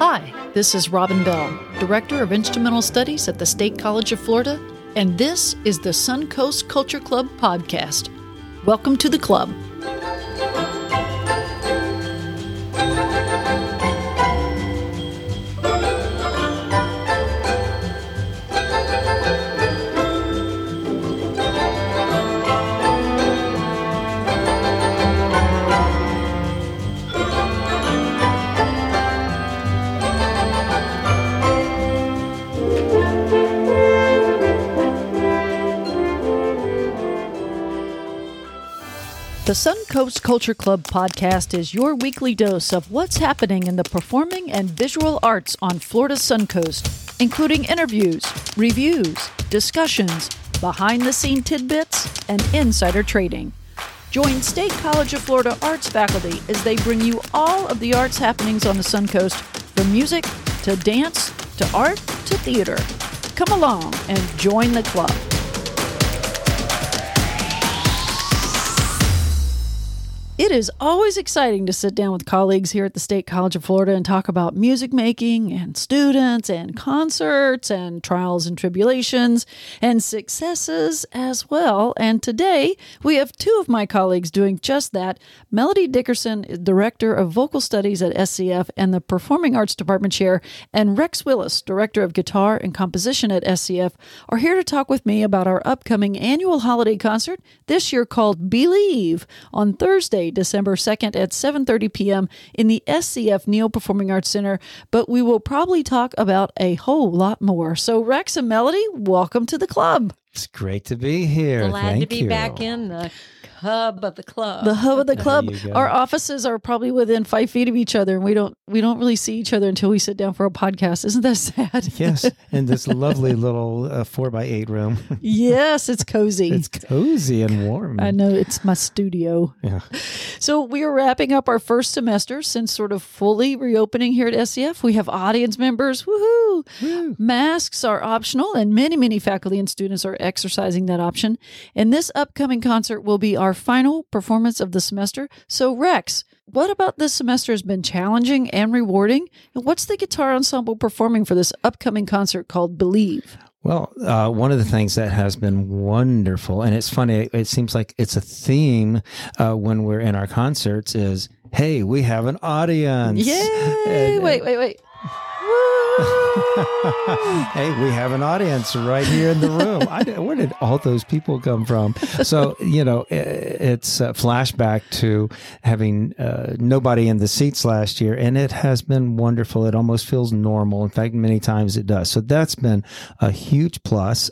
Hi, this is Robin Bell, Director of Instrumental Studies at the State College of Florida, and this is the Suncoast Culture Club podcast. Welcome to the club. The Suncoast Culture Club podcast is your weekly dose of what's happening in the performing and visual arts on Florida's Suncoast, including interviews, reviews, discussions, behind-the-scene tidbits, and insider trading. Join State College of Florida arts faculty as they bring you all of the arts happenings on the Suncoast, from music to dance to art to theater. Come along and join the club. It is always exciting to sit down with colleagues here at the State College of Florida and talk about music making and students and concerts and trials and tribulations and successes as well. And today we have two of my colleagues doing just that. Melody Dickerson, Director of Vocal Studies at SCF and the Performing Arts Department Chair, and Rex Willis, Director of Guitar and Composition at SCF, are here to talk with me about our upcoming annual holiday concert, this year called Believe, on Thursday, December 2nd at 7:30 p.m. in the SCF Neal Performing Arts Center, but we will probably talk about a whole lot more. So Rex and Melody, welcome to the club. It's great to be here. Glad to be back in the hub of the club. The hub of the club. Our offices are probably within 5 feet of each other, and we don't really see each other until we sit down for a podcast. Isn't that sad? Yes, in this lovely little 4x8 room. Yes, it's cozy. It's cozy and warm. I know, it's my studio. Yeah. So we are wrapping up our first semester since sort of fully reopening here at SCF. We have audience members. Woohoo! Woo. Masks are optional, and many faculty and students are exercising that option. And this upcoming concert will be our final performance of the semester. So Rex, what about this semester has been challenging and rewarding? And what's the guitar ensemble performing for this upcoming concert called Believe? Well, one of the things that has been wonderful, and it's funny, it seems like it's a theme when we're in our concerts, is, hey, we have an audience. Yay! Wait. Hey, we have an audience right here in the room. Where did all those people come from? So, it's a flashback to having nobody in the seats last year, and it has been wonderful. It almost feels normal. In fact, many times it does. So that's been a huge plus.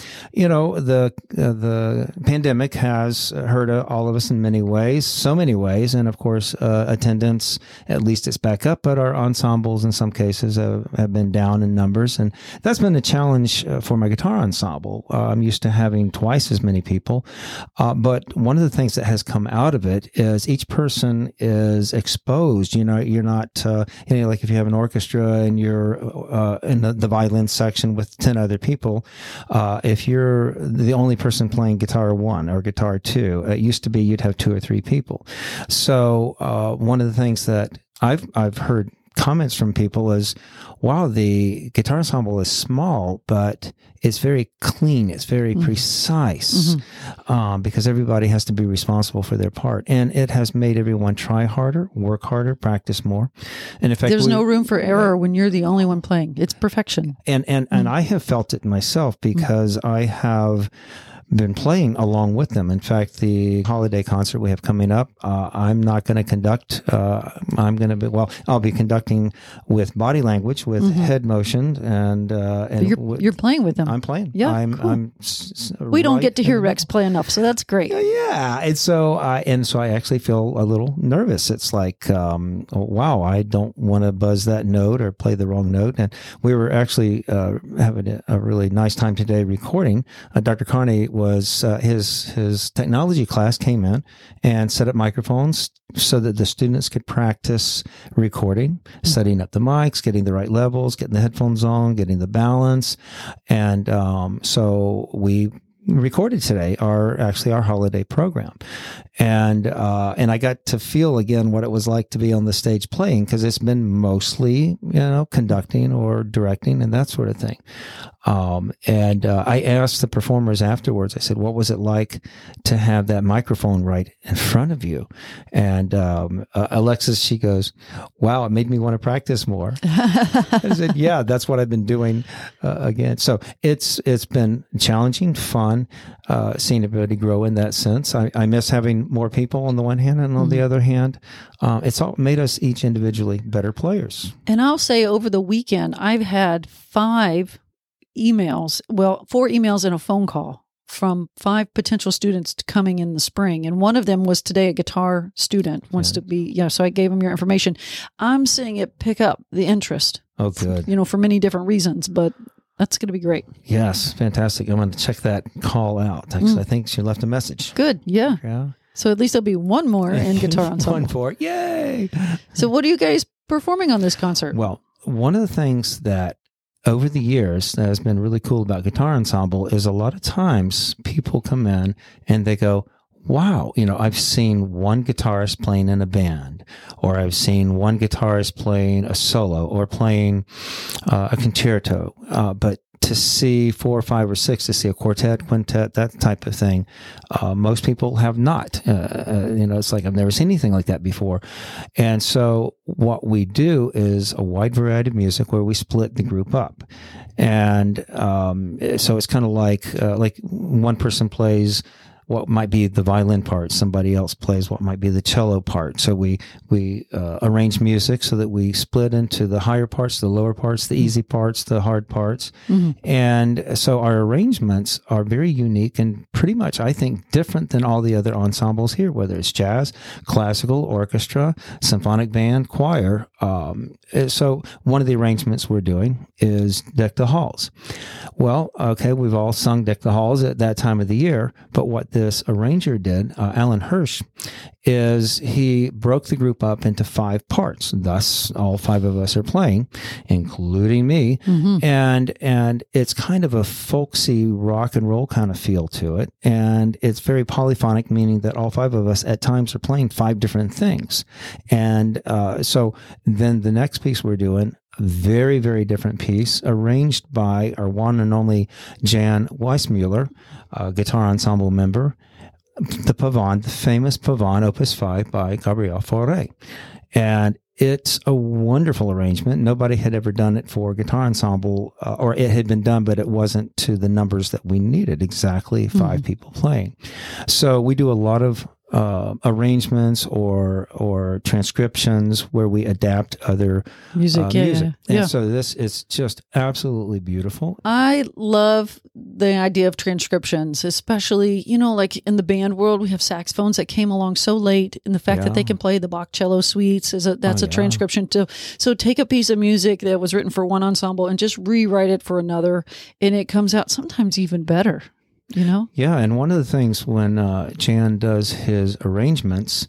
The pandemic has hurt all of us in many ways, so many ways. And of course, attendance, at least it's back up, but our ensembles in some cases have been down in numbers. And that's been a challenge for my guitar ensemble. I'm used to having twice as many people. But one of the things that has come out of it is each person is exposed. You're not, like if you have an orchestra and you're in the violin section with 10 other people, if you're the only person playing guitar one or guitar two, it used to be you'd have two or three people. So one of the things that I've heard comments from people is, wow, the guitar ensemble is small, but it's very clean. It's very precise, because everybody has to be responsible for their part. And it has made everyone try harder, work harder, practice more. And in fact, there's no room for error when you're the only one playing. It's perfection. And I have felt it myself because I have been playing along with them. In fact, the holiday concert we have coming up, I'm not going to conduct. I'll be conducting with body language, with head motion, and you're playing with them. I'm playing. Yeah, we don't get to hear Rex play enough, so that's great. Yeah, and so I actually feel a little nervous. It's like, wow, I don't want to buzz that note or play the wrong note. And we were actually having a really nice time today recording. Dr. Carney was his technology class came in and set up microphones so that the students could practice recording, setting up the mics, getting the right levels, getting the headphones on, getting the balance. And so we recorded today are actually our holiday program. And I got to feel again what it was like to be on the stage playing, because it's been mostly, conducting or directing and that sort of thing. I asked the performers afterwards, I said, what was it like to have that microphone right in front of you? And Alexis, she goes, wow, it made me want to practice more. I said, yeah, that's what I've been doing again. So it's been challenging, fun, seeing everybody grow in that sense. I miss having more people on the one hand, and on the other hand, it's all made us each individually better players. And I'll say over the weekend, I've had 4 emails and a phone call from 5 potential students coming in the spring. And one of them was today a guitar student wants to be, so I gave him your information. I'm seeing it pick up the interest. Oh, good. For many different reasons, but that's going to be great. Yes, fantastic. I'm going to check that call out. I think she left a message. Good, yeah. Yeah. So at least there'll be one more in guitar ensemble. One more, yay! So what are you guys performing on this concert? Well, one of the things that over the years that has been really cool about Guitar Ensemble is a lot of times people come in and they go, wow, I've seen one guitarist playing in a band, or I've seen one guitarist playing a solo or playing a concerto, but to see 4 or 5 or 6, to see a quartet, quintet, that type of thing, most people have not. It's like I've never seen anything like that before. And so what we do is a wide variety of music where we split the group up. And so it's kind of like one person plays what might be the violin part, somebody else plays what might be the cello part. So we arrange music so that we split into the higher parts, the lower parts, the easy parts, the hard parts. Mm-hmm. And so our arrangements are very unique and pretty much, I think, different than all the other ensembles here, whether it's jazz, classical, orchestra, symphonic band, choir. So one of the arrangements we're doing is Deck the Halls. Well, okay, we've all sung Deck the Halls at that time of the year, but what this arranger did, Alan Hirsch, is he broke the group up into 5 parts. Thus, all 5 of us are playing, including me. Mm-hmm. And it's kind of a folksy rock and roll kind of feel to it. And it's very polyphonic, meaning that all 5 of us at times are playing 5 different things. And so then the next piece we're doing, a very, very different piece, arranged by our one and only Jan Weissmuller, a guitar ensemble member, the Pavane, the famous Pavane, Opus 5 by Gabriel Fauré. And it's a wonderful arrangement. Nobody had ever done it for guitar ensemble, or it had been done, but it wasn't to the numbers that we needed, exactly 5 people playing. So we do a lot of arrangements or transcriptions where we adapt other music. And so this is just absolutely beautiful. I love the idea of transcriptions, especially, like in the band world, we have saxophones that came along so late, and the fact that they can play the Bach cello suites that's a transcription too. So take a piece of music that was written for one ensemble and just rewrite it for another, and it comes out sometimes even better. Yeah, and one of the things when Jan does his arrangements,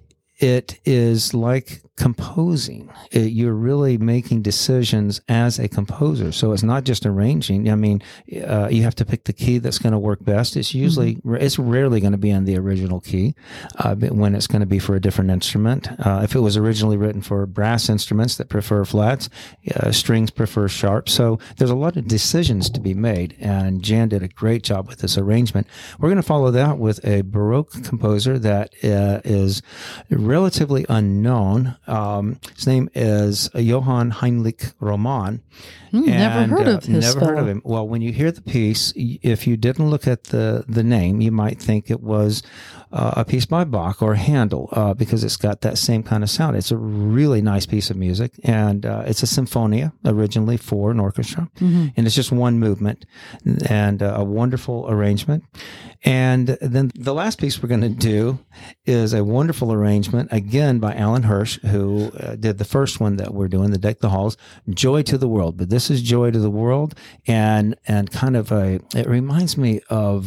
it is like composing. You're really making decisions as a composer. So it's not just arranging. I mean, you have to pick the key that's going to work best. It's usually, it's rarely going to be in the original key when it's going to be for a different instrument. If it was originally written for brass instruments that prefer flats, strings prefer sharp. So there's a lot of decisions to be made. And Jan did a great job with this arrangement. We're going to follow that with a Baroque composer that is relatively unknown. His name is Johann Heinrich Roman. Never heard of his Never heard of him. Well, when you hear the piece, if you didn't look at the name, you might think it was a piece by Bach or Handel, because it's got that same kind of sound. It's a really nice piece of music, and it's a sinfonia originally for an orchestra, and it's just one movement and a wonderful arrangement. And then the last piece we're going to do is a wonderful arrangement, again, by Alan Hirsch, who did the first one that we're doing, the Deck the Halls, Joy to the World. But this is Joy to the World, and kind of it reminds me of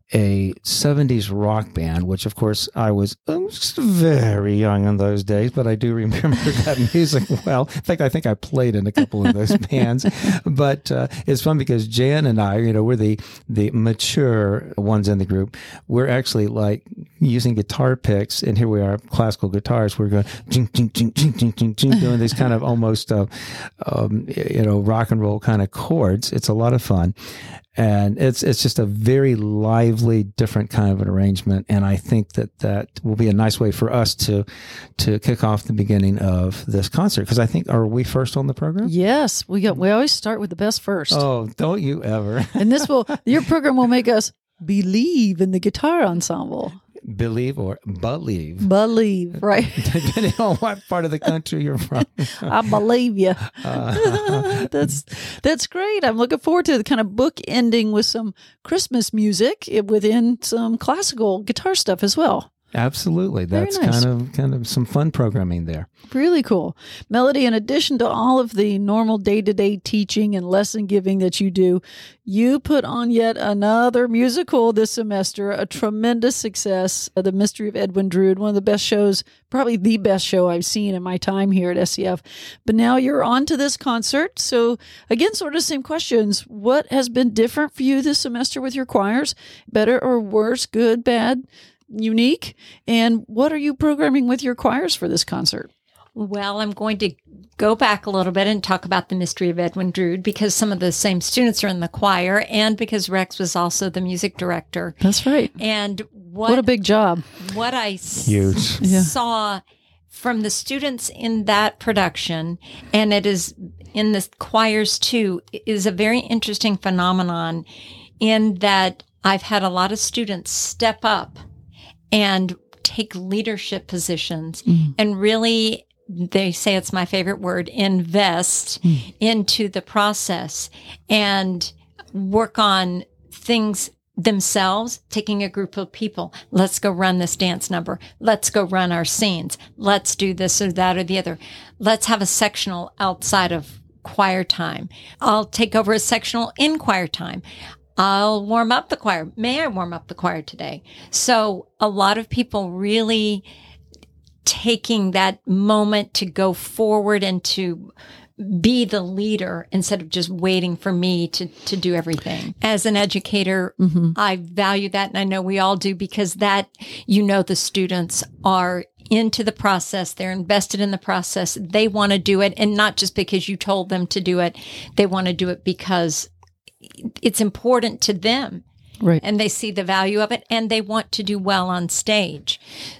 a 70s rock band, which of course I was just very young in those days, but I do remember that music well. In fact, I think I played in a couple of those bands. But it's fun because Jan and I, we're the mature ones in the group. We're actually like using guitar picks, and here we are, classical guitars. We're going ching, ching, ching, ching, ching, ching, ching, doing these kind of almost rock and roll kind of chords. It's a lot of fun. And it's just a very lively, different kind of an arrangement. And I think that will be a nice way for us to kick off the beginning of this concert. Because I think, are we first on the program? Yes, we always start with the best first. Oh, don't you ever. And your program will make us believe in the guitar ensemble. Believe or believe. Believe, right. Depending on what part of the country you're from. I believe you. That's great. I'm looking forward to the kind of book ending with some Christmas music within some classical guitar stuff as well. Absolutely. That's nice. kind of some fun programming there. Really cool. Melody, in addition to all of the normal day-to-day teaching and lesson giving that you do, you put on yet another musical this semester, a tremendous success, The Mystery of Edwin Drood, one of the best shows, probably the best show I've seen in my time here at SCF. But now you're on to this concert. So again, sort of same questions. What has been different for you this semester with your choirs? Better or worse, good, bad? Unique? And what are you programming with your choirs for this concert? Well, I'm going to go back a little bit and talk about The Mystery of Edwin Drood because some of the same students are in the choir and because Rex was also the music director. That's right. And what a big job. What I Huge. saw from the students in that production, and it is in the choirs too, is a very interesting phenomenon in that I've had a lot of students step up and take leadership positions and really, they say it's my favorite word, invest into the process and work on things themselves, taking a group of people. Let's go run this dance number. Let's go run our scenes. Let's do this or that or the other. Let's have a sectional outside of choir time. I'll take over a sectional in choir time. I'll warm up the choir. May I warm up the choir today? So a lot of people really taking that moment to go forward and to be the leader instead of just waiting for me to do everything. As an educator, I value that. And I know we all do because that, the students are into the process. They're invested in the process. They want to do it. And not just because you told them to do it. They want to do it because it's important to them. Right. And they see the value of it and they want to do well on stage.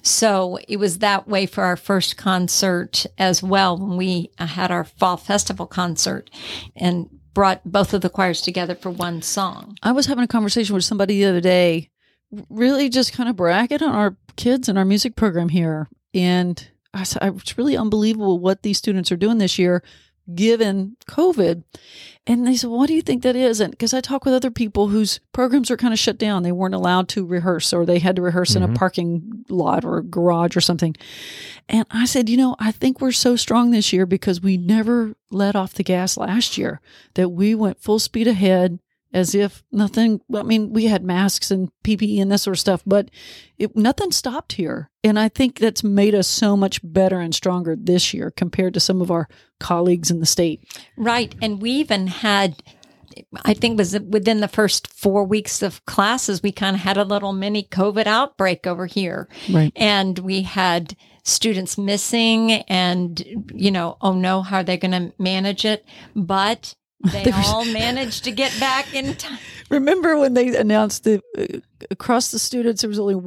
So it was that way for our first concert as well when we had our fall festival concert and brought both of the choirs together for one song. I was having a conversation with somebody the other day, really just kind of bragging on our kids and our music program here. And I said, it's really unbelievable what these students are doing this year, given COVID. And they said, what do you think that is? And because I talk with other people whose programs are kind of shut down, they weren't allowed to rehearse or they had to rehearse in a parking lot or garage or something. And I said, I think we're so strong this year because we never let off the gas last year, that we went full speed ahead as if nothing, we had masks and PPE and that sort of stuff, but nothing stopped here. And I think that's made us so much better and stronger this year compared to some of our colleagues in the state. Right. And we even had, I think it was within the first 4 weeks of classes, we kind of had a little mini COVID outbreak over here. Right. And we had students missing and, oh no, how are they going to manage it? But they all managed to get back in time. Remember when they announced that across the students, there was only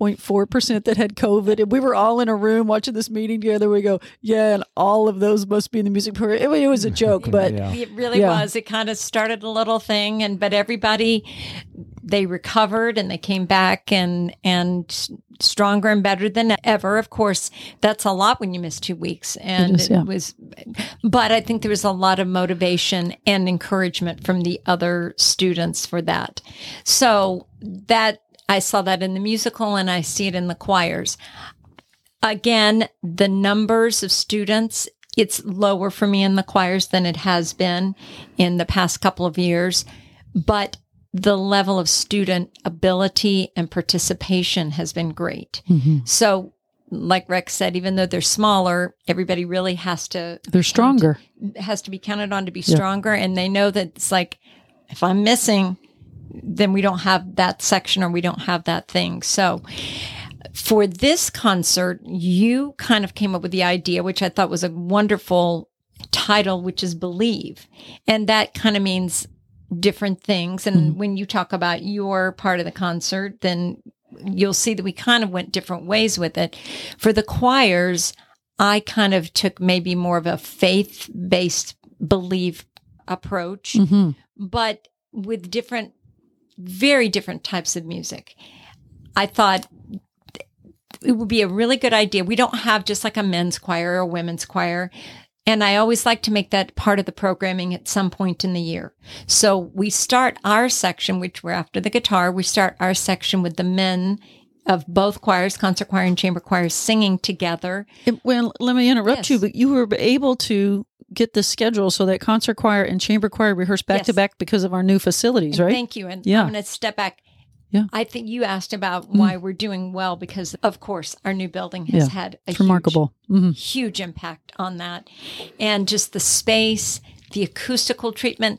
1.4% that had COVID, and we were all in a room watching this meeting together. We go, yeah, and all of those must be in the music program. It was a joke, but it really was. It kind of started a little thing, but everybody, they recovered and they came back and stronger and better than ever. Of course, that's a lot when you miss 2 weeks, and it was. But I think there was a lot of motivation and encouragement from the other students for that. So that I saw that in the musical, and I see it in the choirs. Again, the numbers of students, it's lower for me in the choirs than it has been in the past couple of years, but the level of student ability and participation has been great. So, like Rex said, even though they're smaller, everybody really they're stronger. Has to be counted on to be stronger. And they know that it's like, if I'm missing, then we don't have that section or we don't have that thing. So for this concert, you kind of came up with the idea, which I thought was a wonderful title, which is Believe. And that kind of means different things. And when you talk about your part of the concert, then you'll see that we kind of went different ways with it. For the choirs, I kind of took maybe more of a faith-based belief approach, but with very different types of music. I thought it would be a really good idea. We don't have just like a men's choir or a women's choir. And I always like to make that part of the programming at some point in the year. So we start our section, which we're after the guitar, we start our section with the men of both choirs, concert choir and chamber choir, singing together. Well, let me interrupt you, but you were able to get the schedule so that concert choir and chamber choir rehearse back to back because of our new facilities, right? Thank you. And I'm going to step back. Yeah. I think you asked about why we're doing well because, of course, our new building has had a remarkable, huge impact on that. And just the space, the acoustical treatment,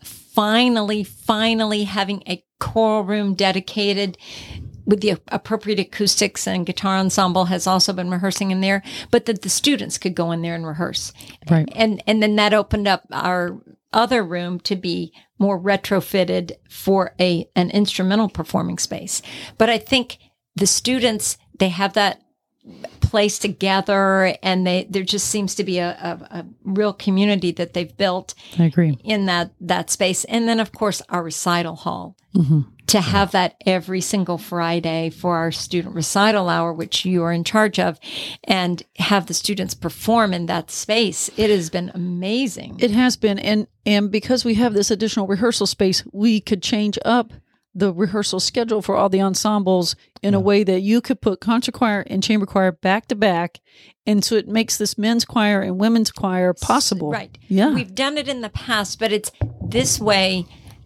finally having a choral room dedicated with the appropriate acoustics, and guitar ensemble has also been rehearsing in there, but that the students could go in there and rehearse. Right. And then that opened up our other room to be more retrofitted for an instrumental performing space. But I think the students, they have that place to gather, and there just seems to be a real community that they've built. I agree. In that space. And then, of course, our recital hall. To have that every single Friday for our student recital hour, which you are in charge of, and have the students perform in that space. It has been amazing. It has been. And because we have this additional rehearsal space, we could change up the rehearsal schedule for all the ensembles in a way that you could put concert choir and chamber choir back to back. And so it makes this men's choir and women's choir possible. Right. Yeah. We've done it in the past, but it's this way.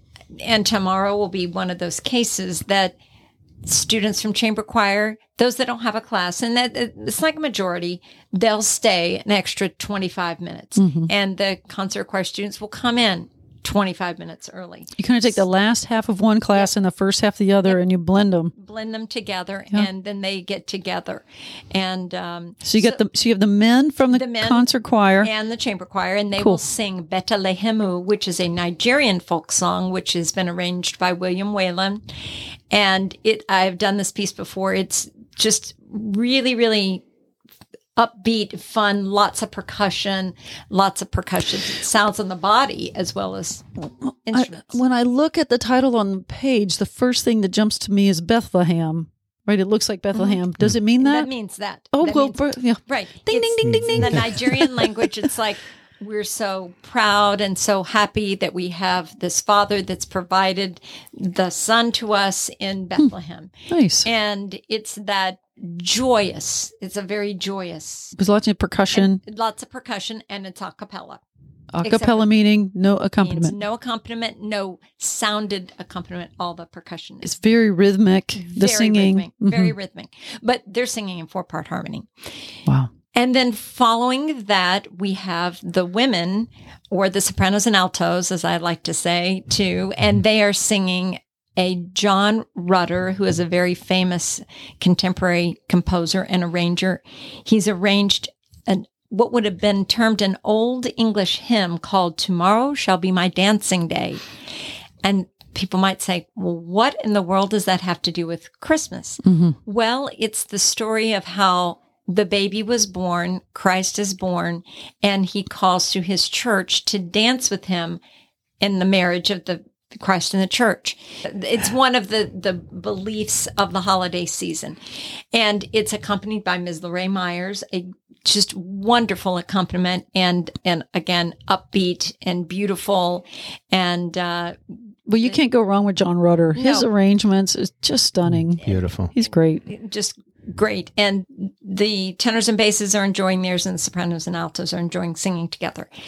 And tomorrow will be one of those cases that students from chamber choir, those that don't have a class, and that it's like a majority, they'll stay an extra 25 minutes. And the concert choir students will come in 25 minutes early. You kind of take the last half of one class and the first half of the other, and you blend them. Blend them together, and then they get together. And so you have the men from the men concert choir and the chamber choir, and they will sing Betelehemu, which is a Nigerian folk song, which has been arranged by William Whalen. And I've done this piece before. It's just really, really upbeat, fun, lots of percussion sounds on the body as well as instruments. When I look at the title on the page, the first thing that jumps to me is Bethlehem. Right? It looks like Bethlehem. Does it mean that? That means that. Oh, that well, means, right. Ding, ding, ding, ding, ding. In the Nigerian language, it's like, we're so proud and so happy that we have this Father that's provided the Son to us in Bethlehem. Nice. And it's that joyous. It's a very joyous. There's lots of percussion. Lots of percussion, and it's a cappella. A cappella meaning no accompaniment. No accompaniment, no sounded accompaniment, all the percussion. It's very rhythmic, the singing. Rhythmic, very rhythmic. But they're singing in 4-part harmony. Wow. And then following that, we have the women, or the sopranos and altos, as I like to say, too, and they are singing a John Rutter, who is a very famous contemporary composer and arranger. He's arranged what would have been termed an old English hymn called "Tomorrow Shall Be My Dancing Day." And people might say, well, what in the world does that have to do with Christmas? Well, it's the story of how the baby was born, Christ is born, and he calls to his church to dance with him in the marriage of the Christ in the church. It's one of the beliefs of the holiday season. And it's accompanied by Ms. Lorraine Myers, a just wonderful accompaniment, and again, upbeat and beautiful. And well, you can't go wrong with John Rutter. His arrangements is just stunning. Beautiful. He's great. Just great. And the tenors and basses are enjoying theirs, and the sopranos and altos are enjoying singing together.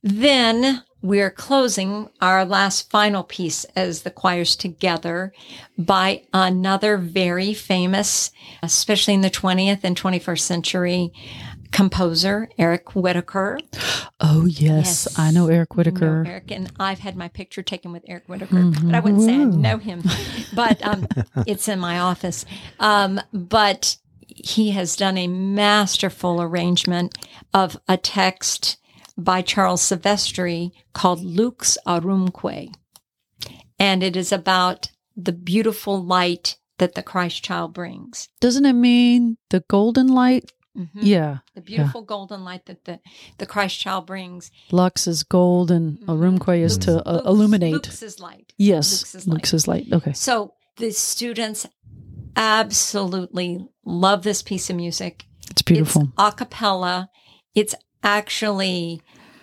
Then we're closing our last final piece as the choirs together by another very famous, especially in the 20th and 21st century, composer, Eric Whitacre. Oh, yes. I know Eric Whitacre. Know Eric, and I've had my picture taken with Eric Whitacre, but I wouldn't say I know him, but it's in my office. But he has done a masterful arrangement of a text by Charles Silvestri called Lux Aurum. And it is about the beautiful light that the Christ child brings. Doesn't it mean the golden light? Mm-hmm. Yeah. The beautiful golden light that the Christ child brings. Lux is gold and Aurum is to illuminate. Lux is light. Yes. Lux is light. Okay. So the students absolutely love this piece of music. It's beautiful. It's a cappella. It's actually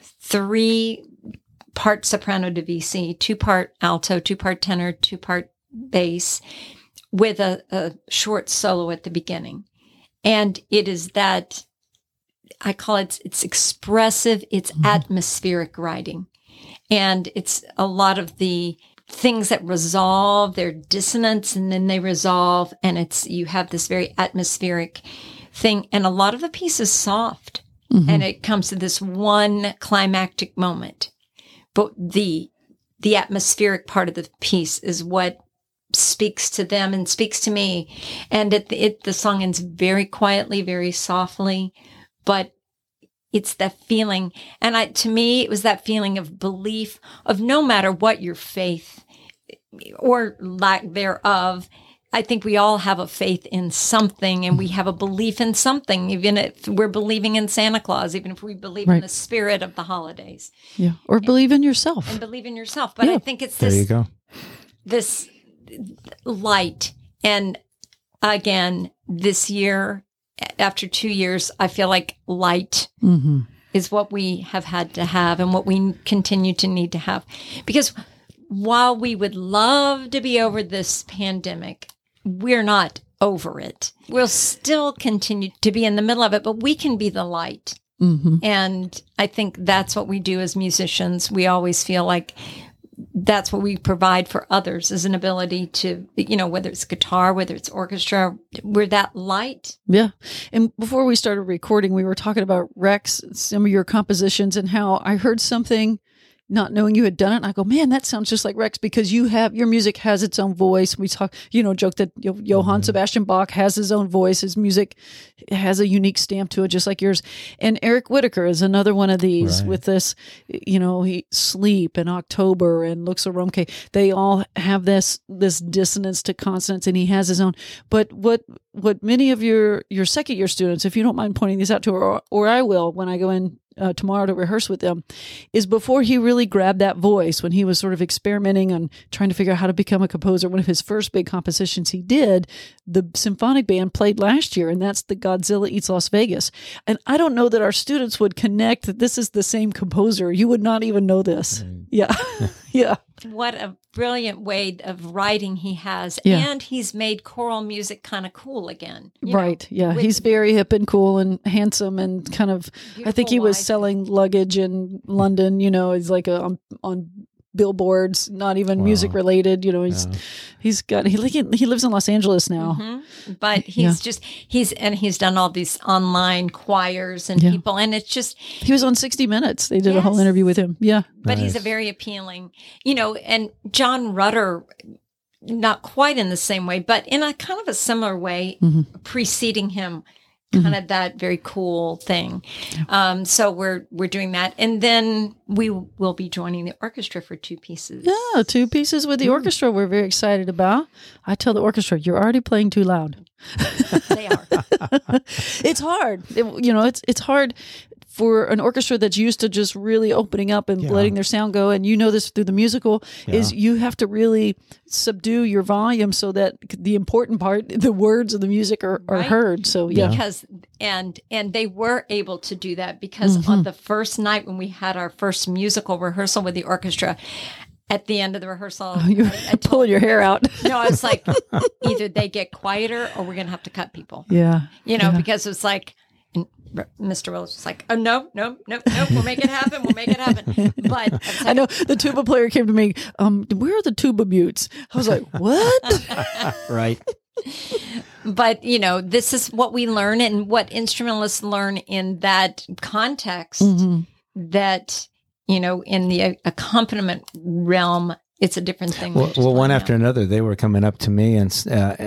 3-part soprano divisi, 2-part alto, 2-part tenor, 2-part bass, with a short solo at the beginning. And it is that, I call it's expressive, it's atmospheric writing. And it's a lot of the things that resolve, their dissonance, and then they resolve, and you have this very atmospheric thing. And a lot of the piece is soft. And it comes to this one climactic moment. But the atmospheric part of the piece is what speaks to them and speaks to me. And the song ends very quietly, very softly, but it's that feeling. And to me, it was that feeling of belief of no matter what your faith or lack thereof, I think we all have a faith in something, and we have a belief in something, even if we're believing in Santa Claus, even if we believe in the spirit of the holidays. Yeah. Or believe in yourself. And believe in yourself. But I think it's this, there you go. This light. And again, this year, after 2 years, I feel like light is what we have had to have and what we continue to need to have. Because while we would love to be over this pandemic, we're not over it. We'll still continue to be in the middle of it, but we can be the light. And I think that's what we do as musicians. We always feel like that's what we provide for others, is an ability to, whether it's guitar, whether it's orchestra, we're that light. Yeah. And before we started recording, we were talking about Rex, some of your compositions, and how I heard something, not knowing you had done it. And I go, man, that sounds just like Rex, because your music has its own voice. We talk, joke that Johann Sebastian Bach has his own voice. His music has a unique stamp to it, just like yours. And Eric Whitacre is another one of these with this, he Sleep and October and Lux Aurum. They all have this dissonance to consonants, and he has his own. But what many of your second year students, if you don't mind pointing this out to, or I will when I go in tomorrow to rehearse with them, is before he really grabbed that voice, when he was sort of experimenting and trying to figure out how to become a composer. One of his first big compositions he did, the symphonic band played last year, and that's the Godzilla Eats Las Vegas. And I don't know that our students would connect that this is the same composer. You would not even know this. Yeah. Yeah. What a brilliant way of writing he has. And he's made choral music kind of cool again. Yeah. He's very hip and cool and handsome and kind of, I think he was selling luggage in London, he's like on billboards, not even music related. He lives in Los Angeles now. But he's done all these online choirs and people, and it's just, he was on 60 Minutes. They did a whole interview with him. Yeah. But he's a very appealing, and John Rutter, not quite in the same way, but in a kind of a similar way, preceding him. Kind of that very cool thing. So we're doing that. And then we will be joining the orchestra for 2 pieces. Yeah, 2 pieces with the orchestra we're very excited about. I tell the orchestra, you're already playing too loud. They are. It's hard. It's hard for an orchestra that's used to just really opening up and letting their sound go. And this through the musical, is you have to really subdue your volume so that the important part, the words of the music are heard. So because and they were able to do that because on the first night when we had our first musical rehearsal with the orchestra, at the end of the rehearsal, you're pulling your hair out. No, I was like, either they get quieter or we're going to have to cut people. Yeah. Because it's like, Mr. Willis was like, "Oh no, we'll make it happen. We'll make it happen." But I know the tuba player came to me. Where are the tuba mutes? I was like, what? Right. But, this is what we learn and what instrumentalists learn in that context, that, in the accompaniment realm, it's a different thing. Well, one after another, they were coming up to me and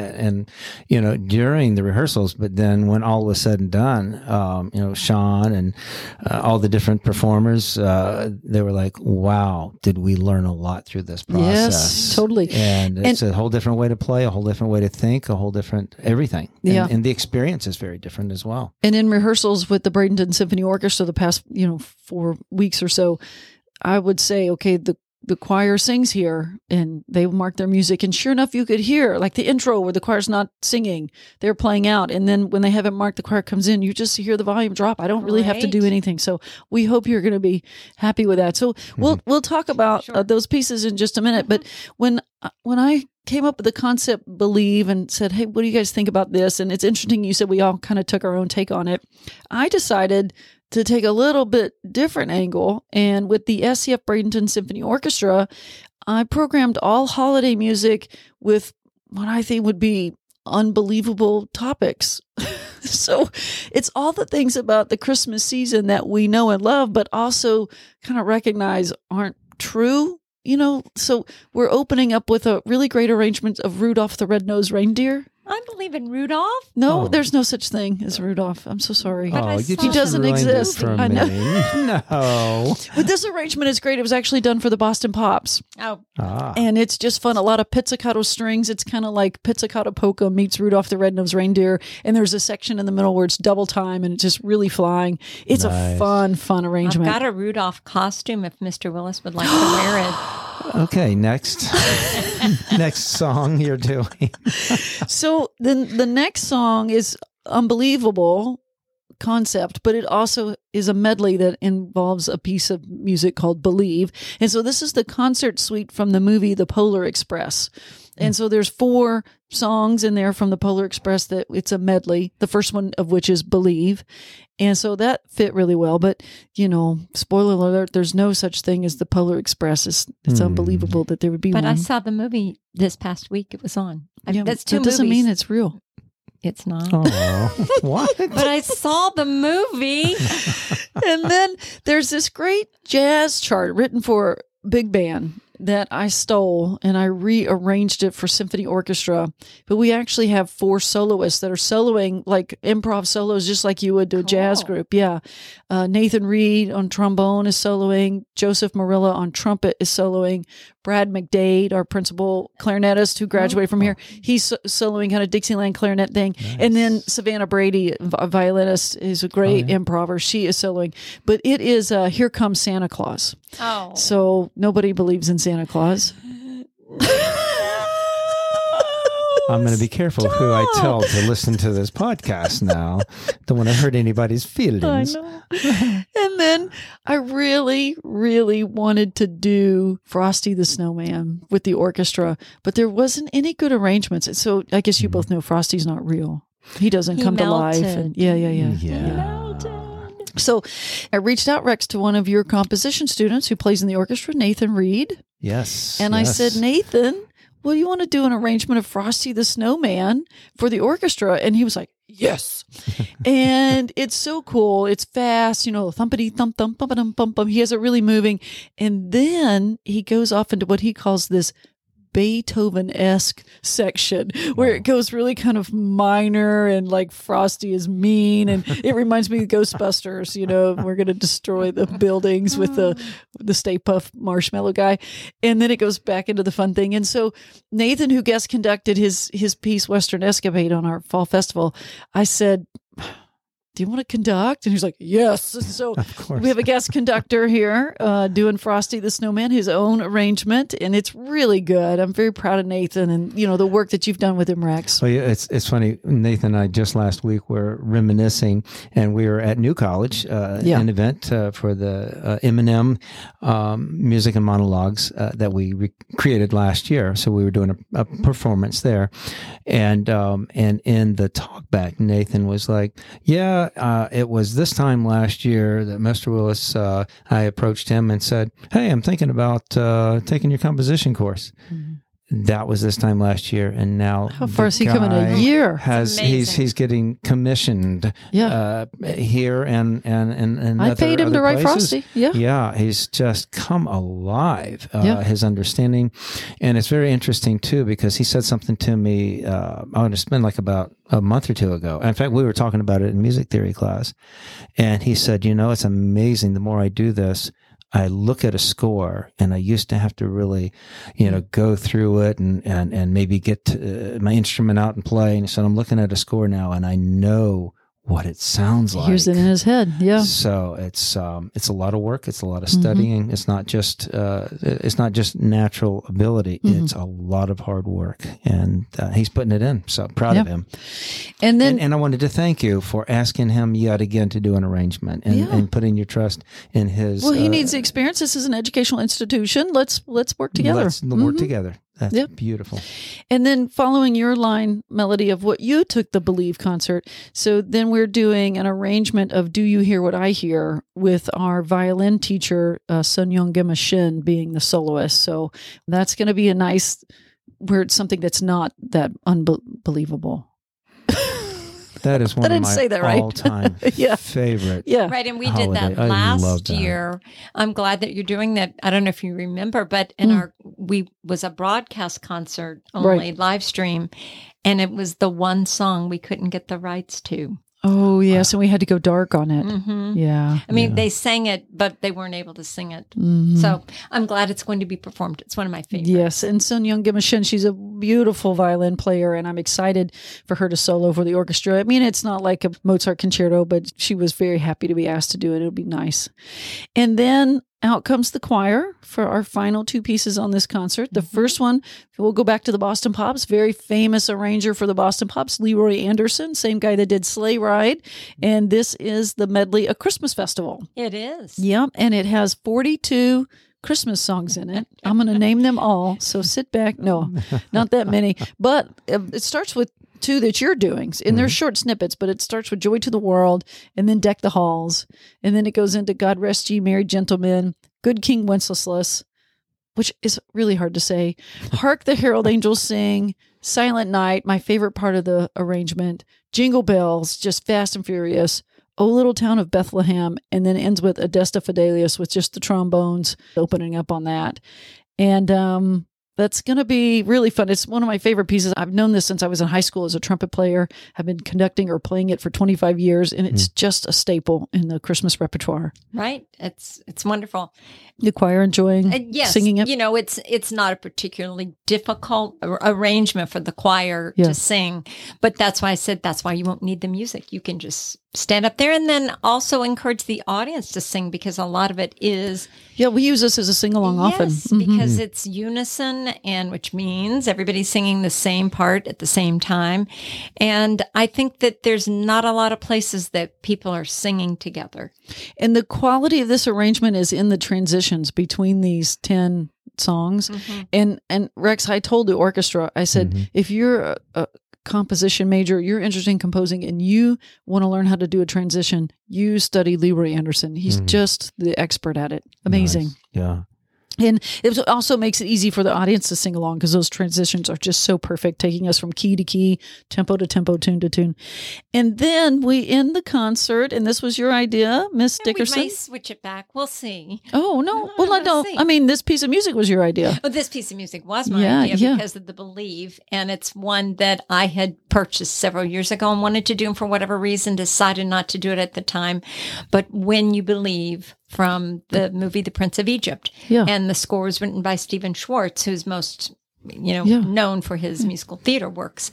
during the rehearsals, but then when all was said and done, Sean and all the different performers, they were like, wow, did we learn a lot through this process? Yes, totally. And it's a whole different way to play, a whole different way to think, a whole different everything. Yeah. And the experience is very different as well. And in rehearsals with the Bradenton Symphony Orchestra the past, 4 weeks or so, I would say, okay, the choir sings here, and they mark their music, and sure enough, you could hear like the intro where the choir's not singing, they're playing out, and then when they have it marked, the choir comes in, you just hear the volume drop. I don't really have to do anything. So we hope you're going to be happy with that. So we'll talk about those pieces in just a minute. But when I came up with the concept Believe and said, hey, what do you guys think about this? And it's interesting, you said we all kind of took our own take on it. I decided to take a little bit different angle. And with the SCF Bradenton Symphony Orchestra, I programmed all holiday music with what I think would be unbelievable topics. So it's all the things about the Christmas season that we know and love, but also kind of recognize aren't true. So we're opening up with a really great arrangement of Rudolph the Red-Nosed Reindeer. I believe in Rudolph. No, there's no such thing as Rudolph. I'm so sorry. He doesn't exist. I know. No. But this arrangement is great. It was actually done for the Boston Pops. Oh. And it's just fun. A lot of pizzicato strings. It's kind of like Pizzicato Polka meets Rudolph the Red-Nosed Reindeer. And there's a section in the middle where it's double time and it's just really flying. It's a fun arrangement. I've got a Rudolph costume if Mr. Willis would like to wear it. Okay, next song you're doing. So then the next song is unbelievable concept, but it also is a medley that involves a piece of music called Believe. And so this is the concert suite from the movie The Polar Express. And so there's 4 songs in there from the Polar Express that it's a medley, the first one of which is Believe. And so that fit really well. But, spoiler alert, there's no such thing as the Polar Express. It's unbelievable that there would be one. But I saw the movie this past week. It was on. That's 2 movies. That doesn't mean it's real. It's not. Oh, what? But I saw the movie. And then there's this great jazz chart written for big band that I stole and I rearranged it for symphony orchestra. But we actually have 4 soloists that are soloing like improv solos, just like you would do a jazz group. Yeah. Nathan Reed on trombone is soloing. Joseph Marilla on trumpet is soloing. Brad McDade, our principal clarinetist who graduated from here, he's soloing kind of Dixieland clarinet thing. Nice. And then Savannah Brady, a violinist, is a great improver. She is soloing. But it is Here Comes Santa Claus. Oh. So nobody believes in Santa Claus. I'm going to be careful who I tell to listen to this podcast now. Don't want to hurt anybody's feelings. I know. And then I really, really wanted to do Frosty the Snowman with the orchestra, but there wasn't any good arrangements. So I guess you both know Frosty's not real. He doesn't come to life. And yeah. So I reached out, Rex, to one of your composition students who plays in the orchestra, Nathan Reed. Yes. And I said, Nathan, well, you want to do an arrangement of Frosty the Snowman for the orchestra? And he was like, yes. And it's so cool. It's fast, thumpity thump thump bum bum bum bum. He has it really moving. And then he goes off into what he calls this Beethoven-esque section where it goes really kind of minor and like Frosty is mean, and it reminds me of Ghostbusters. We're going to destroy the buildings with the Stay Puft Marshmallow guy, and then it goes back into the fun thing. And so Nathan, who guest conducted his piece Western Escapade on our fall festival, I said, do you want to conduct? And he's like, yes. So we have a guest conductor here doing Frosty the Snowman, his own arrangement, and it's really good. I'm very proud of Nathan and, the work that you've done with him, Rex. Well, yeah, it's funny. Nathan and I just last week were reminiscing, and we were at New College, an event for the M&M Music and Monologues that we created last year. So we were doing a performance there. And in the talk back, Nathan was like, yeah, it was this time last year that Mr. Willis, I approached him and said, "Hey, I'm thinking about taking your composition course." Mm-hmm. That was this time last year, and now how far has he come in a year? He's getting commissioned here and I paid him to write Frosty. Yeah, he's just come alive. His understanding, and it's very interesting too because he said something to me. It's been like about a month or two ago. In fact, we were talking about it in music theory class, and he said, "It's amazing. The more I do this, I look at a score, and I used to have to really, go through it and maybe get my instrument out and play. And so I'm looking at a score now, and I know what it sounds like. Hears it in his head, yeah. So it's a lot of work. It's a lot of studying. Mm-hmm. It's not just natural ability. Mm-hmm. It's a lot of hard work, and he's putting it in. So proud of him. And then, and I wanted to thank you for asking him yet again to do an arrangement and putting your trust in his. Well, he needs the experience. This is an educational institution. Let's work together. Let's work together. That's beautiful. And then following your line, Melody, of what you took the Believe concert, so then we're doing an arrangement of Do You Hear What I Hear with our violin teacher, Sun Young Gima Shin, being the soloist. So that's going to be a nice, where it's something that's not that unbelievable. That is one of my all-time favorite. Yeah. Right, and we did that last year. I'm glad that you're doing that. I don't know if you remember, but in we was a broadcast concert only, live stream, and it was the one song we couldn't get the rights to. Oh, yes, and we had to go dark on it. Mm-hmm. Yeah. I mean, they sang it, but they weren't able to sing it. Mm-hmm. So I'm glad it's going to be performed. It's one of my favorites. Yes, and Sun Young Gima Shin, she's a beautiful violin player, and I'm excited for her to solo for the orchestra. I mean, it's not like a Mozart concerto, but she was very happy to be asked to do it. It'll be nice. And then out comes the choir for our final two pieces on this concert. The first one, we'll go back to the Boston Pops, very famous arranger for the Boston Pops, Leroy Anderson, same guy that did Sleigh Ride. And this is the medley, A Christmas Festival. It is. Yep, and it has 42 Christmas songs in it. I'm going to name them all, so sit back. No, not that many. But it starts with two that you're doing, and they're short snippets, but it starts with Joy to the World, and then Deck the Halls, and then it goes into God Rest Ye Merry Gentlemen, Good King Wenceslas, which is really hard to say, Hark the Herald Angels Sing, Silent Night, my favorite part of the arrangement, Jingle Bells, just fast and furious, O Little Town of Bethlehem, and then ends with Adesta Fidelius with just the trombones opening up on that. And that's going to be really fun. It's one of my favorite pieces. I've known this since I was in high school as a trumpet player. I've been conducting or playing it for 25 years, and it's just a staple in the Christmas repertoire. Right. It's wonderful. The choir enjoying singing it? It's not a particularly difficult arrangement for the choir to sing, but that's why I said that's why you won't need the music. You can just stand up there and then also encourage the audience to sing because a lot of it is... Yeah, we use this as a sing-along often. Yes, because it's unison, and which means everybody's singing the same part at the same time. And I think that there's not a lot of places that people are singing together. And the quality of this arrangement is in the transitions between these 10 songs. Mm-hmm. And Rex, I told the orchestra, I said, if you're a composition major, you're interested in composing, and you want to learn how to do a transition, you study Leroy Anderson. He's just the expert at it. Amazing. Nice. Yeah. And it also makes it easy for the audience to sing along because those transitions are just so perfect, taking us from key to key, tempo to tempo, tune to tune. And then we end the concert, and this was your idea, Miss Dickerson. We might switch it back. We'll see. Oh, no. Well, I don't. See. I mean, this piece of music was your idea. Oh, this piece of music was my idea because of the Believe, and it's one that I had purchased several years ago and wanted to do, and for whatever reason decided not to do it at the time. But When You Believe, from the movie The Prince of Egypt. Yeah. And the score was written by Stephen Schwartz, who's most, known for his musical theater works.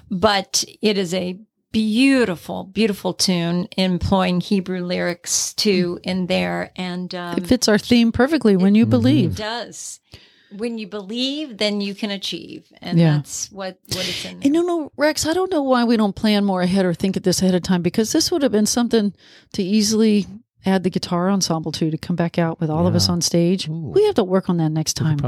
But it is a beautiful, beautiful tune, employing Hebrew lyrics too in there. And it fits our theme perfectly, When You Believe. It does. When you believe, then you can achieve. And that's what it's in there. And Rex, I don't know why we don't plan more ahead or think of this ahead of time, because this would have been something to easily add the guitar ensemble to come back out with all of us on stage. Ooh. We have to work on that next time. Probably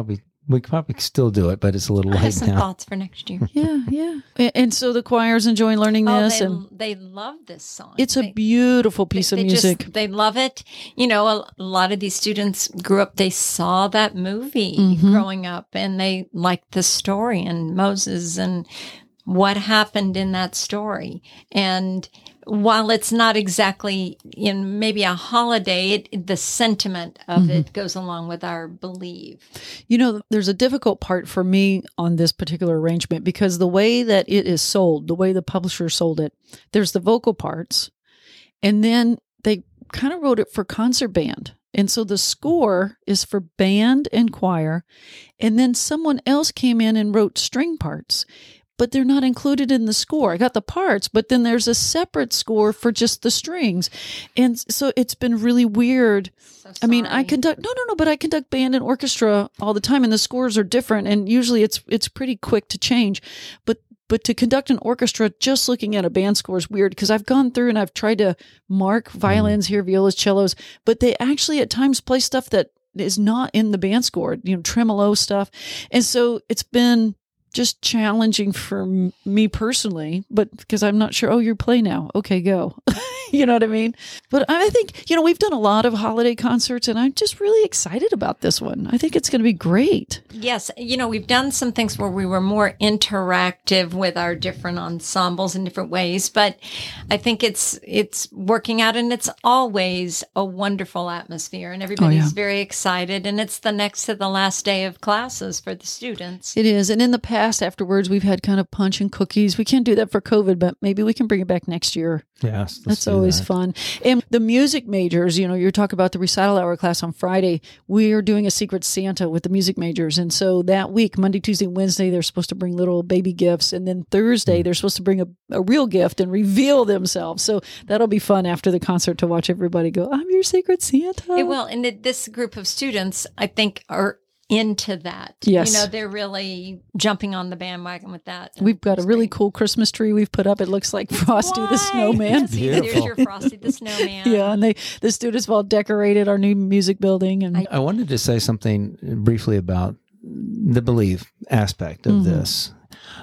We could probably still do it, but it's a little I have late some now. thoughts for next year. Yeah. And so the choir's enjoying learning this, and they love this song. it's a beautiful piece of music. They love it. You know, a lot of these students grew up, they saw that movie Mm-hmm. growing up, and they liked the story and Moses and what happened in that story. And while it's not exactly in maybe a holiday, the sentiment of it goes along with our belief. You know, there's a difficult part for me on this particular arrangement because the way that it is sold, the way the publisher sold it, there's the vocal parts, and then they kind of wrote it for concert band. And so the score is for band and choir, and then someone else came in and wrote string parts, but they're not included in the score. I got the parts, but then there's a separate score for just the strings. And so it's been really weird. I mean, I conduct, but I conduct band and orchestra all the time, and the scores are different. And usually it's pretty quick to change. But to conduct an orchestra, just looking at a band score is weird because I've gone through and I've tried to mark violins here, violas, cellos, but they actually at times play stuff that is not in the band score, tremolo stuff. And so it's been just challenging for me personally, but because I'm not sure, you play now. Okay, go. You know what I mean? But I think, we've done a lot of holiday concerts and I'm just really excited about this one. I think it's going to be great. Yes. We've done some things where we were more interactive with our different ensembles in different ways, but I think it's working out, and it's always a wonderful atmosphere, and everybody's very excited, and it's the next to the last day of classes for the students. It is. And in the past, afterwards, we've had kind of punch and cookies. We can't do that for COVID, but maybe we can bring it back next year. Yes. That's always fun. And the music majors, you're talking about the recital hour class on Friday. We are doing a Secret Santa with the music majors. And so that week, Monday, Tuesday, Wednesday, they're supposed to bring little baby gifts. And then Thursday, they're supposed to bring a real gift and reveal themselves. So that'll be fun after the concert to watch everybody go, I'm your Secret Santa. It will. And this group of students, I think, are into that. Yes. They're really jumping on the bandwagon with that. We've got a really cool Christmas tree we've put up. It looks like Frosty the Snowman. There's your Frosty the Snowman. Yeah, and the students have all decorated our new music building. And I wanted to say something briefly about the belief aspect of this.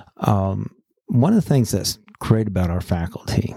One of the things that's great about our faculty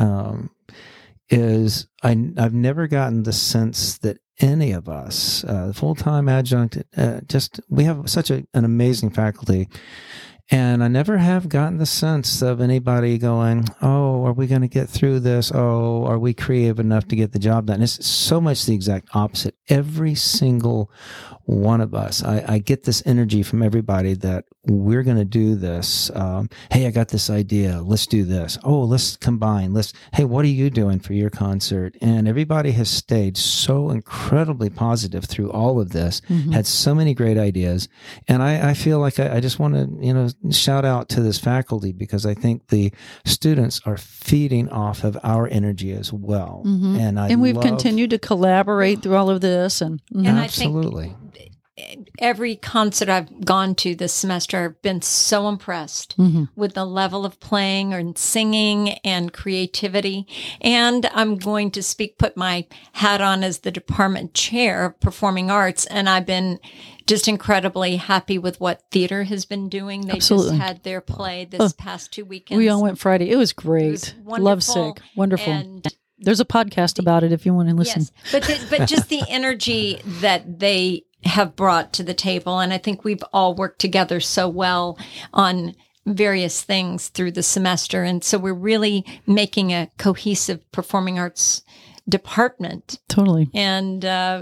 is I've never gotten the sense that any of us, full-time adjunct, we have such an amazing faculty. And I never have gotten the sense of anybody going, are we going to get through this? Are we creative enough to get the job done? It's so much the exact opposite. Every single one of us, I get this energy from everybody that we're going to do this. Hey, I got this idea. Let's do this. Let's combine. Hey, what are you doing for your concert? And everybody has stayed so incredibly positive through all of this, had so many great ideas. And I feel like I just want to, shout out to this faculty because I think the students are feeding off of our energy as well. And we've continued to collaborate through all of this. And absolutely. I think every concert I've gone to this semester, I've been so impressed with the level of playing and singing and creativity. And I'm going to put my hat on as the department chair of performing arts. And I've been just incredibly happy with what theater has been doing. They just had their play this past 2 weekends. We all went Friday. It was great. It was wonderful. Lovesick. Wonderful. And there's a podcast about it if you want to listen. Yes, but just the energy that they have brought to the table. And I think we've all worked together so well on various things through the semester. And so we're really making a cohesive performing arts department. Totally. And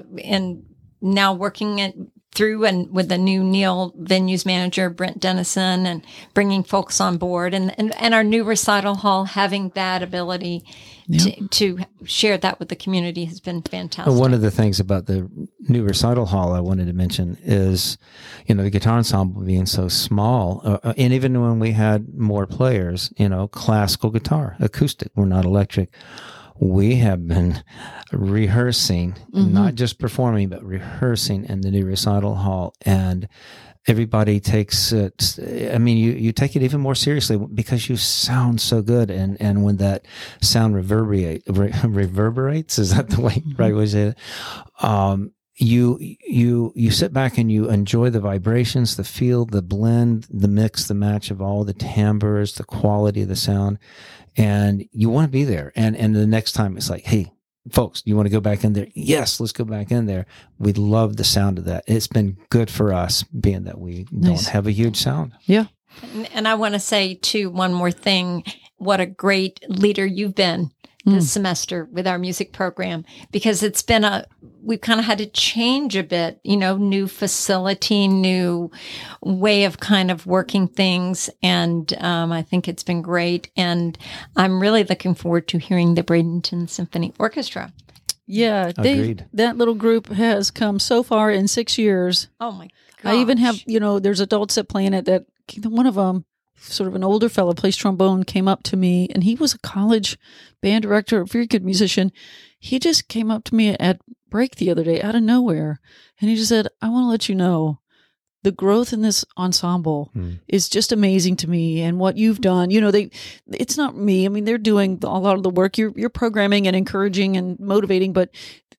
now working it through and with the new Neil venues manager, Brent Dennison, and bringing folks on board and our new recital hall, having that ability to share that with the community has been fantastic. One of the things about the new recital hall I wanted to mention is, the guitar ensemble being so small, and even when we had more players, classical guitar, acoustic, we're not electric. We have been rehearsing, not just performing, but rehearsing in the new recital hall. And everybody takes it, you take it even more seriously because you sound so good. And when that sound reverberates, is that the right way to say it? you sit back and you enjoy the vibrations, the feel, the blend, the mix, the match of all the timbres, the quality of the sound, and you want to be there. And the next time it's like, hey, folks, do you want to go back in there? Yes, let's go back in there. We love the sound of that. It's been good for us, being that we don't have a huge sound. Yeah. And I want to say, too, one more thing. What a great leader you've been this semester with our music program, because it's been we've kind of had to change a bit, new facility, new way of kind of working things. And I think it's been great. And I'm really looking forward to hearing the Bradenton Symphony Orchestra. Yeah. Agreed. That little group has come so far in 6 years. Oh, my gosh. I even have, there's adults that play in it that one of them, sort of an older fellow, plays trombone, came up to me, and he was a college band director, a very good musician. He just came up to me at break the other day out of nowhere, and he just said, I want to let you know the growth in this ensemble is just amazing to me, and what you've done. It's not me. I mean, they're doing a lot of the work. You're programming and encouraging and motivating, but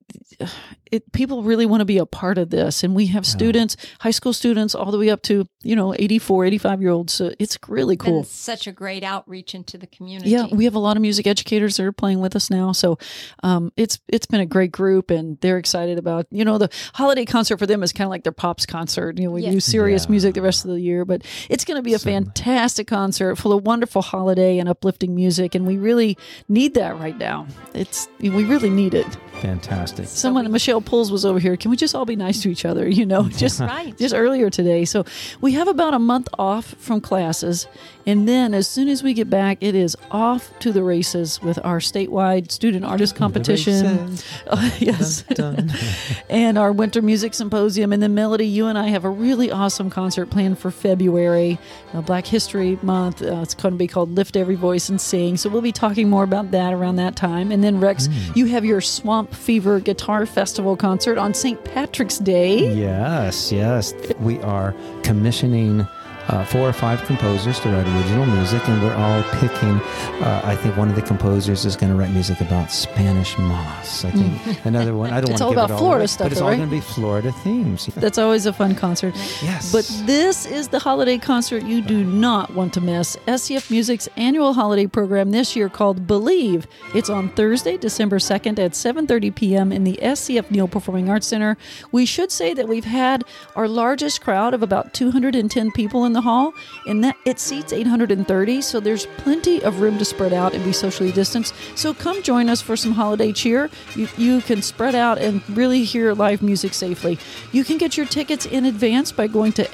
people really want to be a part of this. And we have students, high school students, all the way up to, 84, 85-year-olds. So it's really cool. And such a great outreach into the community. Yeah, we have a lot of music educators that are playing with us now. So it's been a great group, and they're excited about, the holiday concert for them is kind of like their Pops concert. We do serious music the rest of the year, but it's going to be a fantastic concert full of wonderful holiday and uplifting music. And we really need that right now. We really need it. Fantastic. Michelle Pulls was over here. Can we just all be nice to each other? Just earlier today. So we have about a month off from classes. And then as soon as we get back, it is off to the races with our statewide student artist competition. Yes. Dun, dun. And our winter music symposium. And then Melody, you and I have a really awesome concert planned for February, Black History Month. It's going to be called Lift Every Voice and Sing. So we'll be talking more about that around that time. And then Rex, you have your Swamp Fever Guitar Festival concert on St. Patrick's Day. Yes. We are commissioning 4 or 5 composers to write original music, and we're all picking. I think one of the composers is going to write music about Spanish moss. I think another one. I don't want to give it all away. It's all about Florida stuff, but it's all going to be Florida themes. That's always a fun concert. Yes. But this is the holiday concert you do not want to miss. SCF Music's annual holiday program this year called Believe. It's on Thursday, December 2nd at 7:30 p.m. in the SCF Neal Performing Arts Center. We should say that we've had our largest crowd of about 210 people in the hall, and that it seats 830, so there's plenty of room to spread out and be socially distanced. So come join us for some holiday cheer. You can spread out and really hear live music safely. You can get your tickets in advance by going to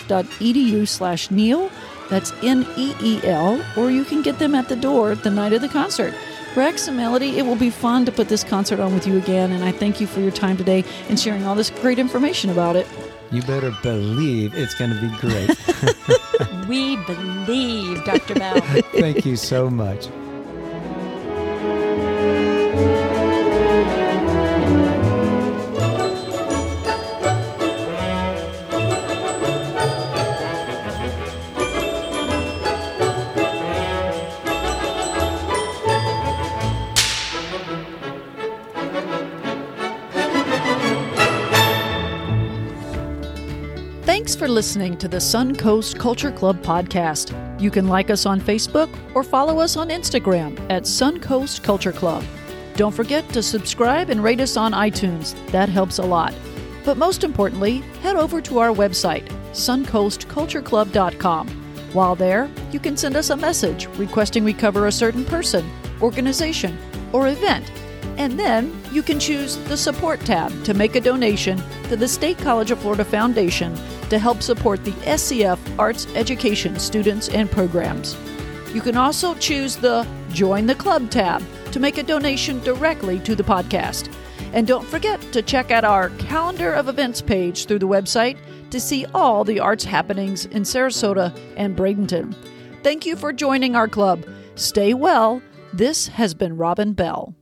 scf.edu/Neal. That's NEEL, or you can get them at the door the night of the concert. Rex and Melody, it will be fun to put this concert on with you again, and I thank you for your time today and sharing all this great information about it. You better believe it's going to be great. We believe, Dr. Bell. Thank you so much. Thanks for listening to the Suncoast Culture Club podcast. You can like us on Facebook or follow us on Instagram at Suncoast Culture Club. Don't forget to subscribe and rate us on iTunes. That helps a lot. But most importantly, head over to our website, suncoastcultureclub.com. While there, you can send us a message requesting we cover a certain person, organization, or event. And then you can choose the Support tab to make a donation to the State College of Florida Foundation to help support the SCF Arts Education students and programs. You can also choose the Join the Club tab to make a donation directly to the podcast. And don't forget to check out our calendar of events page through the website to see all the arts happenings in Sarasota and Bradenton. Thank you for joining our club. Stay well. This has been Robin Bell.